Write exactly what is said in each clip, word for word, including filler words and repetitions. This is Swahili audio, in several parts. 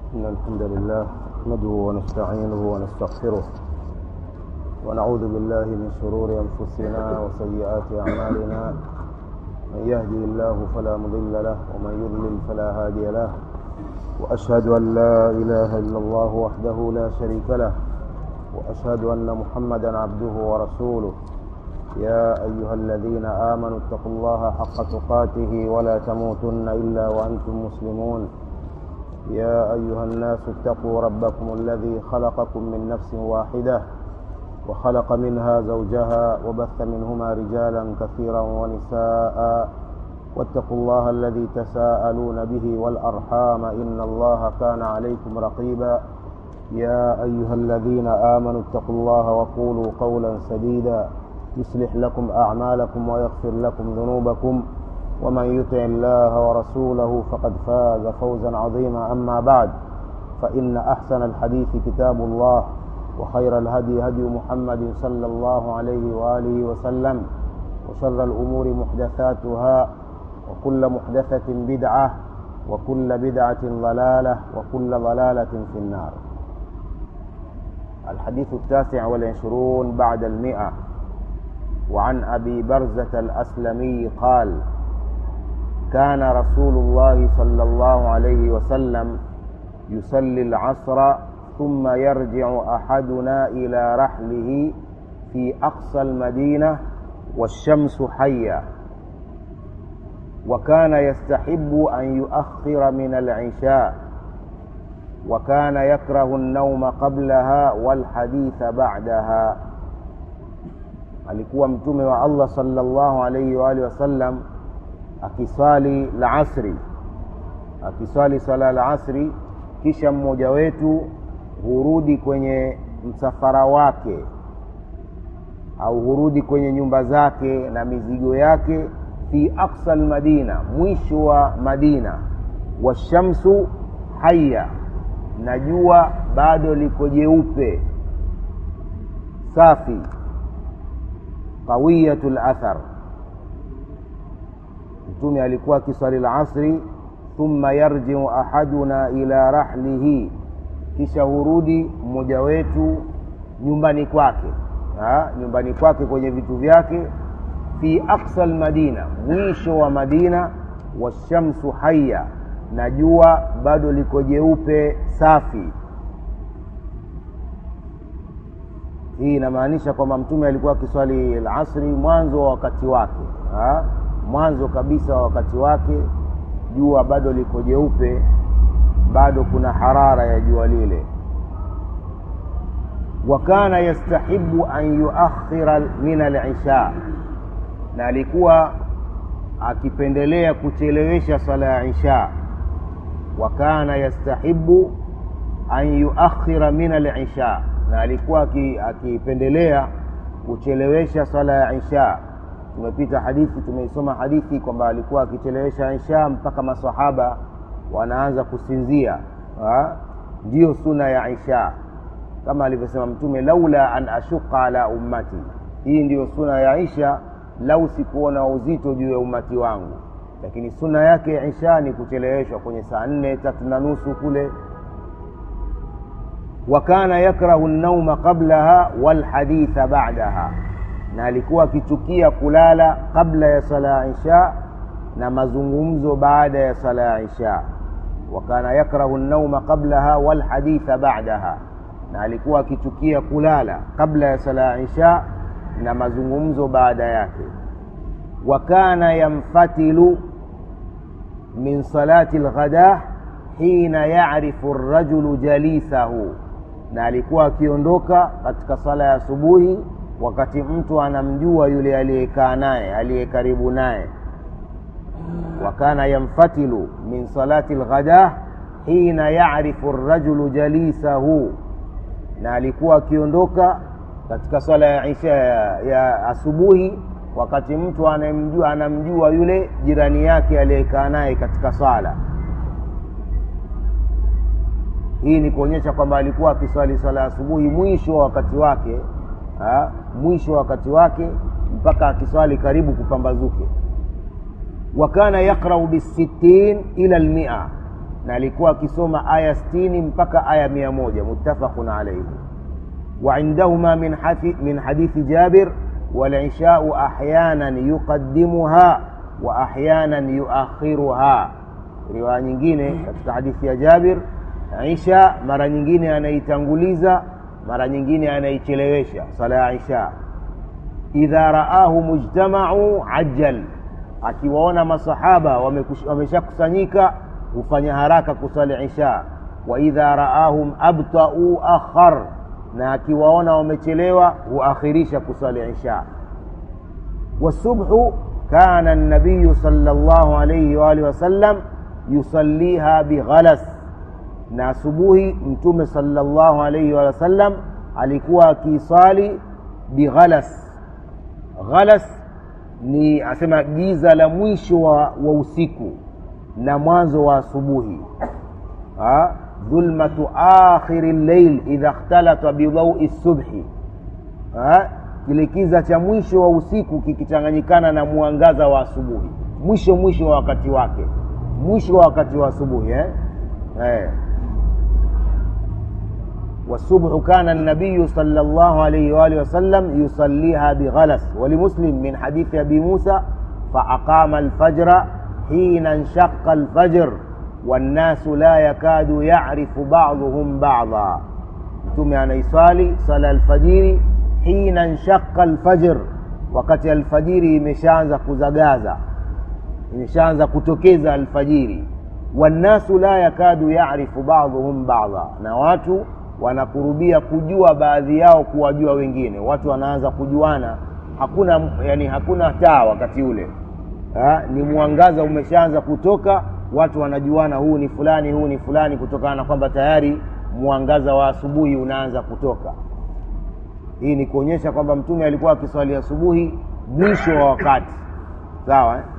إن الحمد لله نحمده ونستعينه ونستغفره ونعوذ بالله من شرور أنفسنا وسيئات أعمالنا. من يهدي الله فلا مضل له ومن يضلل فلا هادي له، وأشهد أن لا إله إلا الله وحده لا شريك له، وأشهد أن محمدا عبده ورسوله. يا أيها الذين آمنوا اتقوا الله حق تقاته ولا تموتن إلا وأنتم مسلمون. يا أيها الناس اتقوا ربكم الذي خلقكم من نفس واحدة وخلق منها زوجها وبث منهما رجالا كثيرا ونساء، واتقوا الله الذي تساءلون به والأرحام إن الله كان عليكم رقيبا. يا أيها الذين آمنوا اتقوا الله وقولوا قولا سديدا يصلح لكم أعمالكم ويغفر لكم ذنوبكم، ومن يطع الله ورسوله فقد فاز فوزا عظيما. أما بعد، فإن أحسن الحديث كتاب الله، وخير الهدي هدي محمد صلى الله عليه وآله وسلم، وشر الأمور محدثاتها، وكل محدثة بدعة، وكل بدعة ضلالة، وكل ضلالة في النار. الحديث التاسع والعشرون بعد المئة. وعن أبي برزة الأسلمي قال: كان رسول الله صلى الله عليه وسلم يصلي العصر ثم يرجع أحدنا إلى رحله في أقصى المدينة والشمس حية، وكان يستحب أن يؤخر من العشاء، وكان يكره النوم قبلها والحديث بعدها. alikuwa mtume wa Allah sallallahu alayhi wa alihi wasallam akisali la asri akisali sala la asri, kisha mmoja wetu hurudi kwenye msafara wake au hurudi kwenye nyumba zake na mizigo yake, fi aqsa almadina, mwisho wa Madina, washamsu hayya, na jua bado liko jeupe safi, qawiyatul athar. Mtume alikuwa akisali al-asri, thumma yarji'u ahaduna ila rahlihi, kisha hurudi mmoja wetu nyumbani kwake, ha nyumbani kwake kwenye vitu vyake, fi aqsa al-madina, mwisho wa Madina, washamsu hayya, na jua bado liko jeupe safi. Hii inamaanisha kwamba mtume alikuwa akiswali al-asri mwanzo wa wakati wake, ha? mwanzo kabisa wa wakati wake, jua bado liko jeupe, bado kuna harara ya jua lile. Wakana yastahibu an yuakhira min al-isha, na alikuwa akipendelea kuchelewesha sala ya isha. Wakana yastahibu an yuakhira min al-isha, na alikuwa akipendelea kuchelewesha sala ya isha. Tumepita hadithi, tumeisoma hadithi kwamba alikuwa akichelewesha isha mpaka maswahaba wanaanza kusinzia. Ndio sunna ya isha, kama alivyosema mtume, laula an ashuqa ala ummati, hii ndio sunna ya isha, lau sikuona uzito juu ya umati wangu. Lakini sunna yake isha ni kucheleweshwa kwenye saa nne tatu na nusu kule. Wakana yakrahu an-nawma qablaha wal haditha ba'daha, na alikuwa akichukia kulala kabla ya sala isha na mazungumzo baada ya sala isha. Wakana yakrahu an-nawma qablaha wal haditha ba'daha, na alikuwa akichukia kulala kabla ya sala isha na mazungumzo baada yake. Wakana yamfatilu min salati al-ghadah hina ya'rifu ar-rajulu jalisahu, na alikuwa akiondoka katika sala ya asubuhi wakati mtu anamjua yule aliyekaa naye, aliyekaribu naye. Wakana yamfatilu min salati al-ghadah hina ya'rifu ar-rajulu jalisahu, na alikuwa akiondoka katika sala ya isha ya, ya asubuhi wakati mtu anamjua anamjua yule jirani yake aliyekaa naye katika sala. Hii ni kuonyesha kwamba alikuwa akiswali sala asubuhi mwisho wa wakati wake, ha? mwisho wa wakati wake mpaka akiswali karibu kupambazuke. Wakana yakrau bisittin ila almia, na alikuwa akisoma aya sitini mpaka aya mia moja, muttafaqun alayhi. Wa indahuma min hadithi min hadithi Jabir wal isha'u ahyanan yuqaddimuha wa ahyanan yuakhiruha. Riwaya nyingine katika hadithi ya Jabir, Isha mara nyingine anaitanguliza, mara nyingine anaichelewesha sala ya Isha. Idha raahu mujtama'u ajjal, akiwaona masahaba wameshakusanyika hufanya haraka kusali Isha. Wa idha raahum abta'u akhar, na akiwaona wamechelewa huakhirisha kusali Isha. Wasubhu kana an-nabiy sallallahu alayhi wa alihi wasallam yusalliha bighalas, na asubuhi mtume sallallahu alayhi wa sallam alikuwa akisali bighalas. Ghalas ni asema giza la mwisho wa, wa usiku na mwanzo wa asubuhi. Ha, dhulmatu akhiril layl idha ikhtalata bi dawi subhi. Ha, kile kiza cha mwisho wa usiku kikichanganyikana na mwangaza wa asubuhi, mwisho mwisho wa wakati wake, mwisho wa wakati wa asubuhi eh eh والصبح كان النبي صلى الله عليه وآله وسلم يصليها بغلس. ولمسلم من حديث أبي موسى فأقام الفجر حين انشق الفجر والناس لا يكاد يعرف بعضهم بعضا. ثم أنا يصلي صلاة الفجر حين انشق الفجر، وقت الفجر imeshaanza kuzagaza, imeshaanza kutokeza alfajiri. والناس لا يكاد يعرف بعضهم بعضا, na watu wanakurubia kujua baadhi yao kuwajua wengine. Watu wanaanza kujuana, hakuna yani hakuna taa wakati ule. Ha, ni mwangaza umeshaanza kutoka, watu wanajuana huu ni fulani, huu ni fulani, kutokana na kwamba tayari mwangaza wa asubuhi unaanza kutoka. Hii ni kuonyesha kwamba mtume alikuwa akiswali asubuhi mwisho wa wakati. Sawa eh?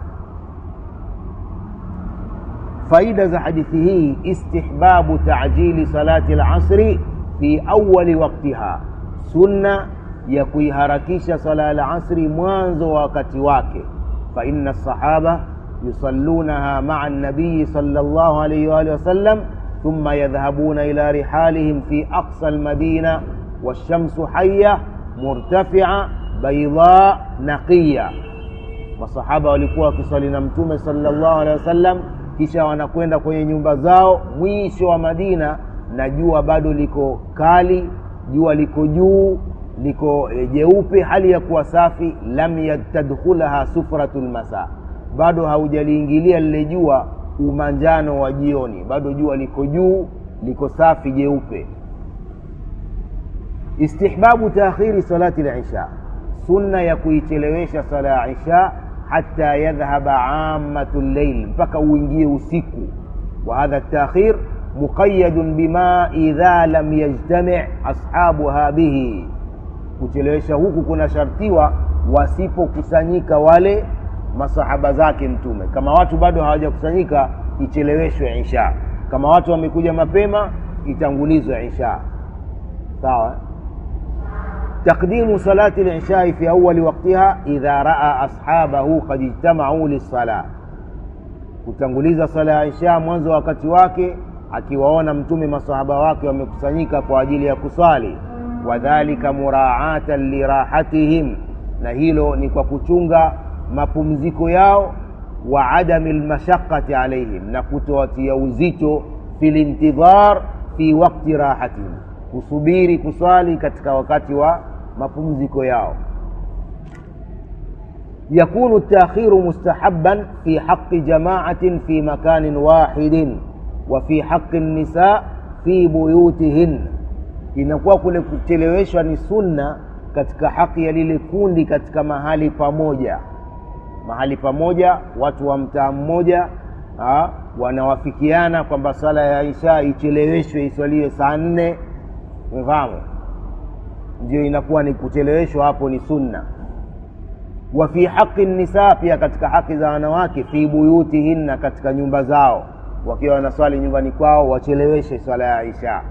Faida za hadithi hii: istihbabu ta'jili salati al-asri fi awwali waqtiha, sunna ya kuiharakisha sala al-asri mwanzo wa wakati wake. Fa inna as-sahaba yusallunaha ma'a an-nabiy sallallahu alayhi wa alihi wasallam thumma yadhhabuna ila rihalihim fi aqsa al-madina wash-shamsu hayya murtafi'a bayda naqiya. Masahaba walikuwa wakisali na mtume sallallahu alayhi wasallam, kisha wanakwenda kwenye nyumba zao mwisho wa Madina na jua bado liko kali, jua liko juu, liko e, jeupe, hali ya kuwa safi. Lam yatadkhulaha sufratul masa, bado haujaliingilia lile jua umanjano wa jioni, bado jua liko juu, liko safi jeupe. Istihbabu ta'khiri salati al-isha, sunna ya kuichelewesha sala ya isha hatta yadhhaba ammatul layl, mpaka uingie usiku. Wa hadha at-ta'khir muqayyadun bima idha lam yajtami' ashabuha bihi, kuchelewesha huku kuna shartiwa wasipokusanyika wale masahaba zake mtume. Kama watu bado hawajakusanyika icheleweshwe isha, kama watu wamekuja mapema itangulizwe isha. Sawa. تقديم صلاة العشاء في أول وقتها إذا رأى أصحابه قد اجتمعوا للصلاة، kutanguliza sala ya isha mwanzo wakati wake akiwaona mtume masahaba wake wamekusanyika kwa ajili ya kusali. Wadhālika murā'atan lirahatihim, na hilo ni kwa kuchunga mapumziko yao. Wa adamil mashaqqati alayhim, na kutowatia uzito fil intidhar fi waqti rahatihim, kusubiri kuswali katika wakati wa mapumziko yao. Yakunu at-ta'khiru mustahabban fi haqqi jama'atin fi makanin wahidin wa fi haqqi an-nisa fi buyutihin, inakuwa kule kucheleweshwa ni sunna katika haki ya lile kundi katika mahali pamoja. Mahali pamoja, watu wa mtaa mmoja ha, wanawafikiana kwamba sala ya isha icheleweshwe iswaliwe saa nne. Mfahamu? Ndio inakuwa ni kucheleweshwa, hapo ni sunna. Wa fi haqqi an-nisa, pia katika haki za wanawake, fi buyutihinna, katika nyumba zao, wakiwa wanaswali nyumbani kwao wacheleweshe swala ya isha.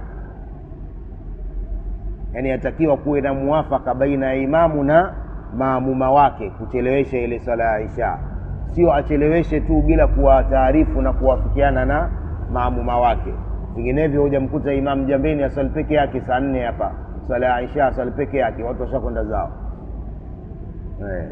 Yani yatakiwa kuwe na muafaka baina ya imamu na maamuma wake kuchelewesha ile swala ya isha, sio acheleweshe tu bila kuwa taarifu na kuwafikiana na maamuma wake. Vinginevyo hujamkuta imam jambeni asali peke yake saa nne hapa, swala ya Isha asali peke yake, watu washakwenda zao. eh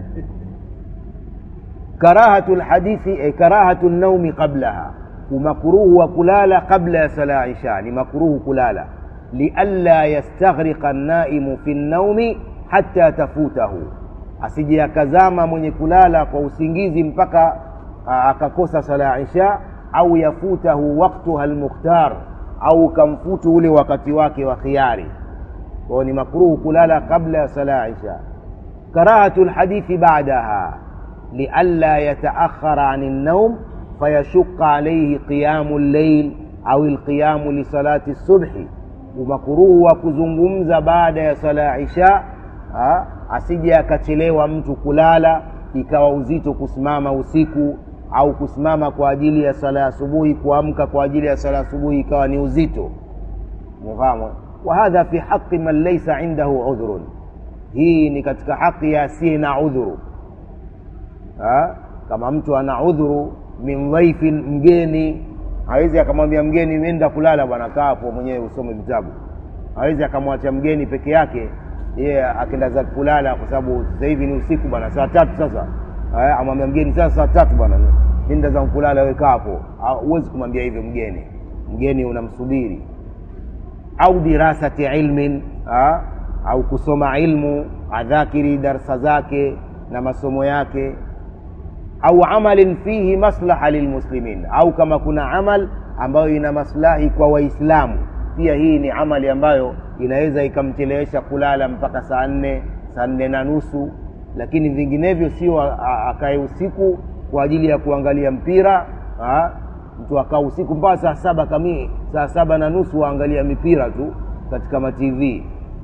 karahatul hadithi eh, karahatul naumi qablaha, umakruhu wa kulala kabla ya sala Isha, ni makruhu kulala lialla yastaghriqa an-naimu fi an-naumi hatta tafutahu, asije akazama mwenye kulala kwa usingizi mpaka akakosa sala Isha, au yafutahu waqtuha al-mukhtar, au kamfutu ule wakati wake wa khiyari. Kwa ni makruhu kulala kabla ya sala Isha. Karahatul hadithi ba'daha lialla yataakhara 'an an-nawm fayashqa alayhi qiyamul layl au al-qiyam li salati as-subh, umakruhu wa kuzungumza baada ya sala Isha, asije akachelewa mtu kulala ikawa uzito kusimama usiku, au kusimama kwa ajili ya sala asubuhi, kuamka kwa ajili ya sala asubuhi ikawa ni uzito. Mfahamu? Wa hadha fi haqqi man laysa indahu udhrun, hii ni katika haki ya asiye na udhuru. Ha? Kama mtu ana udhuru min dhaifin, mgeni, hawezi akamwambia mgeni nenda kulala bwana, kaa hapo mwenyewe usome vitabu. Hawezi akamwacha mgeni peke yake yeye yeah, akaenda za kulala kwa sababu sasa hivi ni usiku bwana, saa tatu sasa. Eh, amwambia mgeni sasa saa tatu bwana, nenda za kulala wewe kaa hapo. Huwezi kumwambia hivyo mgeni. Mgeni unamsubiri. Au dirasati ilmin, ha? Au kusoma ilmu, adhakiri darasa zake na masomo yake. Au amalin fihi maslaha lilmuslimin, au kama kuna amal ambayo ina maslahi kwa Waislamu, pia hii ni amali ambayo inaweza ikamchelewesha kulala mpaka saa nne, saa nne na nusu. Lakini vinginevyo sio akae usiku kwa ajili ya kuangalia mpira. Ha? Mtu akaa usiku mpaka saa saba kamili, saa saba na nusu waangalia mipira tu katika ma T V.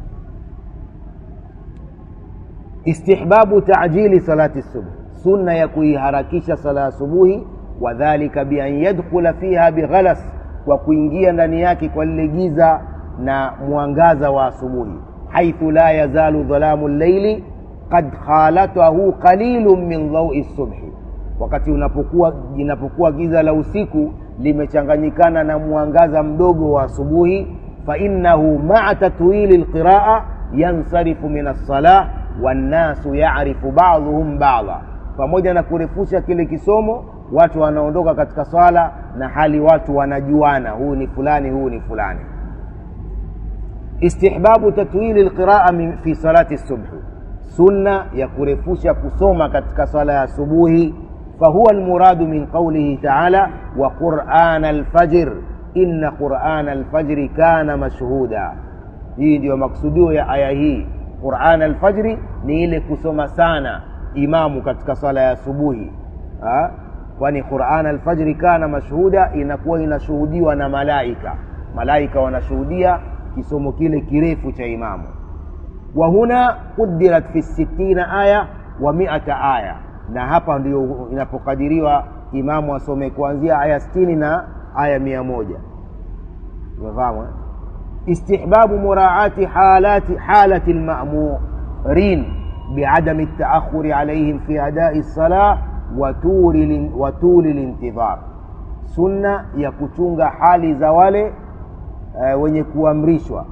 Istihbabu ta'jili salati subh, sunna ya kuiharakisha sala asubuhi, wadhālika bi an yadkhula fiha bighalas, wa kuingia ndani yake kwa lile giza na mwangaza wa asubuhi. Haithu la yazalu dhalamu al-layli qad khalatahu qalilun min dhawi as-subhi, wakati unapokuwa inapokuwa giza la usiku limechanganyikana na mwangaza mdogo wa asubuhi. Fa innahu ma'a tatwili al-qira'a yansarifu min as-salah wan-nasu ya'rifu ba'dhuhum ba'dha, pamoja na kurefusha kile kisomo watu wanaondoka katika swala na hali watu wanajuana, huu ni fulani, huu ni fulani. Istihbabu tatwili al-qira'a fi salati as-subh, sunna ya kurefusha kusoma katika swala ya asubuhi. Fahuwa almuradu min qawlihi ta'ala wa qur'ana al-fajr inna qur'ana al-fajr kana mashhuda. Hii ndio maksudio ya aya hii. Qur'ana al-fajr ni ile kusoma sana imamu katika swala ya asubuhi, ha? Kwani Qur'ana al-fajr kana mashhuda inakuwa inashuhudiwa na malaika. Malaika wanashuhudia kisomo kile kirefu cha imamu. Wa huna quddirat fi sittina aya wa mi'ata aya, na hapa ndio inapokadiriwa imamu asome kuanzia aya sitini na aya mia moja. Umefahamu? Istihbabu muraati halati halati al-ma'murin bi'adami at-ta'akhuri alayhim fi ada'i as-salah wa tuli wa tuli al-intidhar, sunna ya kuchunga hali za wale uh, wenye kuamrishwa.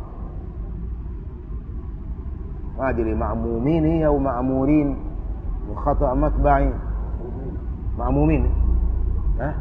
Adili ma'mumin au ma'murin, khata matba'i ma'mumin. ها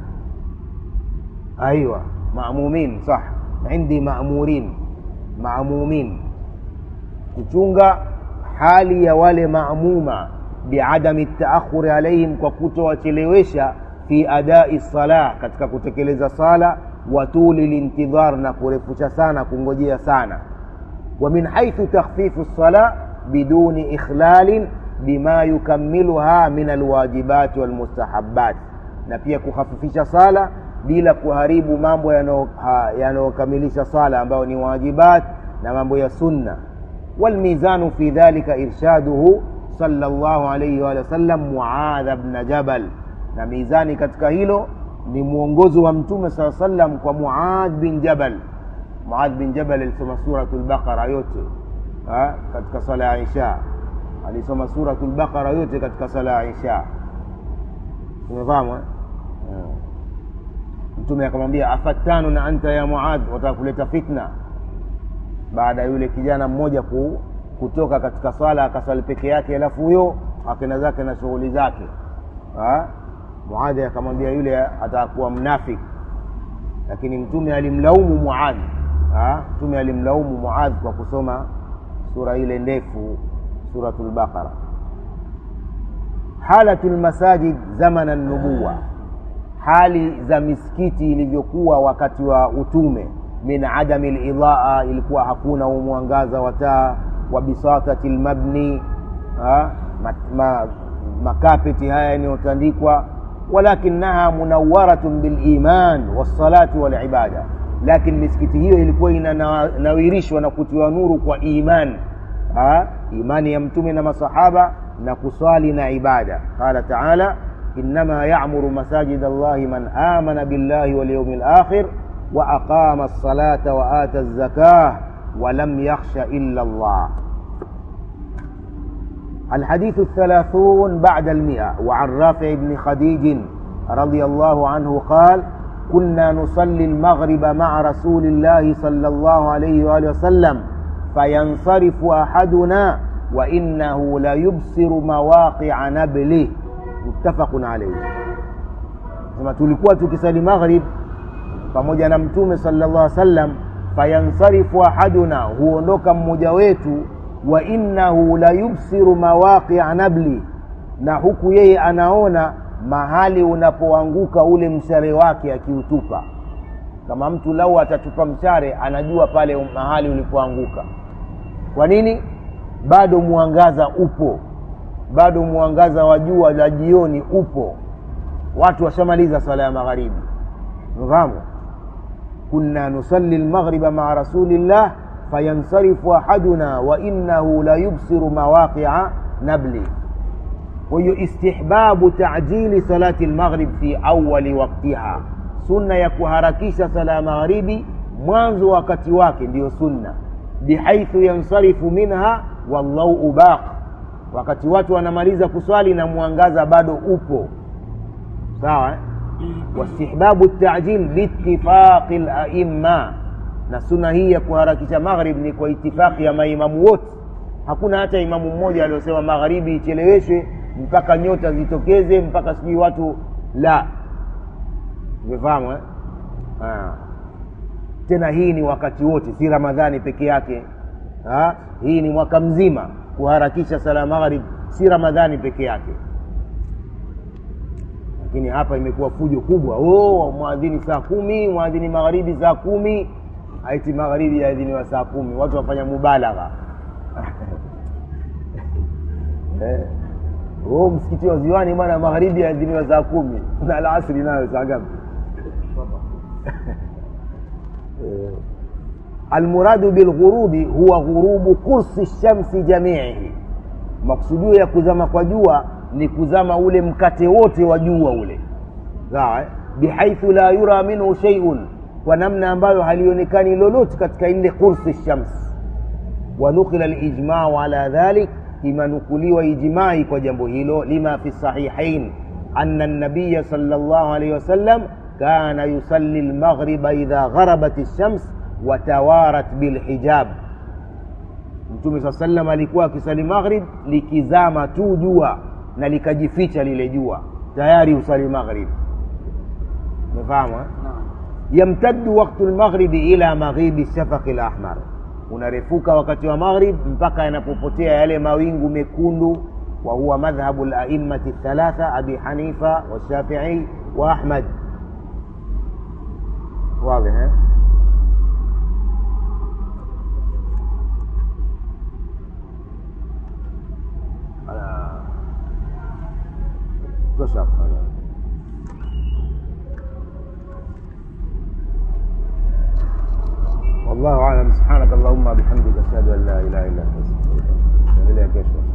ايوه مأمومين صح, عندي مأمورين مأمومين, kuchunga hali ya wale maamuma biadami taakhuri alayhim, kwa kutowachelewesha fi adai salah, katika kutekeleza sala, wa tuli lintidhar, na kurefusha sana kungojea sana. Wa min haythu takhfifu as-salah biduni ikhlalin bima yukammiluha min alwajibat walmustahabbat, na pia kukhafifisha sala bila kuharibu mambo yanayokamilisha sala ambayo ni wajibat na mambo ya sunna. Walmizanu fi dhalika irshaduhu sallallahu alayhi wa sallam Muadh ibn Jabal, na mizani katika hilo ni mwongozo wa mtume sallallahu alayhi wasallam kwa Muadh bin Jabal. Muadh bin Jabal alisoma suratul Baqara yote ha katika sala ya Isha, alisoma suratul Baqara yote katika sala ya Isha. Umefahamu? Mtume akamwambia afatanu na anta ya Muadh, watakuleta fitna. Baada yule kijana mmoja ku, kutoka katika swala akaswali peke yake, alafu huyo akenda zake na shughuli zake. Ah, Muadh akamwambia yule atakuwa mnafiki, lakini Mtume alimlaumu Muadh. Ah, Mtume alimlaumu Muadh kwa kusoma sura ile ndefu, suratul Baqara. Halatul masajid zamana an-nubuwa, hali za misikiti ilivyokuwa wakati wa utume. Min adami al-idhaa, ilikuwa hakuna mwangaza wa taa. Wa bisatati al-mabni, ma, makapeti haya yanayotandikwa. Walakinaha munawwaratun bil iman was salati wal ibada, lakini misikiti hiyo ilikuwa inanawirishwa na kutiwa nuru kwa iman, ha? Imani ya Mtume na masahaba na kuswali na ibada. Qala ta'ala innama ya'muru masajid Allahi man amana billahi wal yawmil akhir wa aqama as-salata wa ata az-zakah wa lam yakhsha illa Allah. الحديث الثلاثون بعد المئة. وعن رافع بن خديج رضي الله عنه قال كنا نصلي المغرب مع رسول الله صلى الله عليه وآله وسلم فينصرف أحدنا وإنه لا يبصر مواقع نبله. متفق عليه. كما tulikuwa tukisali maghrib pamoja na Mtume sallallahu alaihi wasallam, fayansarifu ahaduna, huondoka mmoja wetu, wa innahu la yubsiru mawaqi'a nabli, na huku yeye anaona mahali unapoanguka ule mshare wake akiutupa. Kama mtu lau atatupa mshare, anajua pale mahali ulipoanguka. Kwa nini? Bado mwangaza upo, bado mwangaza wa jua la jioni upo, watu washamaliza swala ya magharibi. Unafahamu? kunna nusalli al-maghriba ma'a rasulillah fayansarifu ahaduna wa innahu la yubsiru mawaqi'a nabli. Wa istihbabu ta'jili salati al-maghrib fi awwali waqtiha, sunna ya kuharakisha sala ya magharibi mwanzo wakati wake ndio sunna. Bihaithu yansarifu minha wallahu baq, wakati watu wanamaliza kuswali na mwangaza bado upo. Sawa eh? Wastihbabu at-ta'jil biittifaqi al-a'imma, na sunna hii ya kuharakisha maghrib ni kwa itifaki ya maimamu wote. Hakuna hata imamu mmoja aliyosema magharibi icheleweshwe mpaka nyota zitokeze mpaka sijui watu, la. Umefahamu eh? Ah. Tena hii ni wakati wote, si Ramadhani peke yake. Ah, hii ni mwaka mzima kuharakisha sala maghrib, si Ramadhani peke yake. Lakini hapa imekuwa fujo kubwa. Oh, muadhini saa kumi, muadhini magharibi saa kumi, aiti magharibi yaadhini wa saa kumi, watu wafanya mubalagha. Eh. Oh, msikiti wa Ziwani bwana magharibi yaadhini wa saa kumi, na alasri nayo saa ngapi? Almuradu bilghurubi huwa ghurubu kursi shamsi jami'ihi, maksudio ya kuzama kwa jua ni kuzama ule mkate wote wa jua ule. Sawa eh? Bihaithu la yura minhu shay'un, kwa namna ambayo halionekani lolote katika ile kursi shams. Wa nukila al-ijma'u ala dhalik, imanukuliwa ijma'i kwa jambo hilo. Lima fi sahihain anna an-nabiy sallallahu alayhi wasallam kana yusalli al-maghriba idha gharabat ash-shams wa tawarat bil hijab. Mtume sallallahu alayhi wasallam alikuwa akisali maghrib likizama tu jua na likajificha lile jua, tayari usali maghrib. Umefahamu eh? Naam. Yamtaddu waqtu al-maghribi ila maghibi shafaq al-ahmar, unarefuka wakati wa maghrib mpaka yanapopotea yale mawingu mekundu. Wa huwa madhhabu al-a'immati thalatha, Abi Hanifa wa Shafi'i wa Ahmad. Wazi eh? ala تشق. والله أعلم. سبحانك اللهم بحمدك أشهد أن لا إله إلا أنت أستغفرك وأتوب إليك.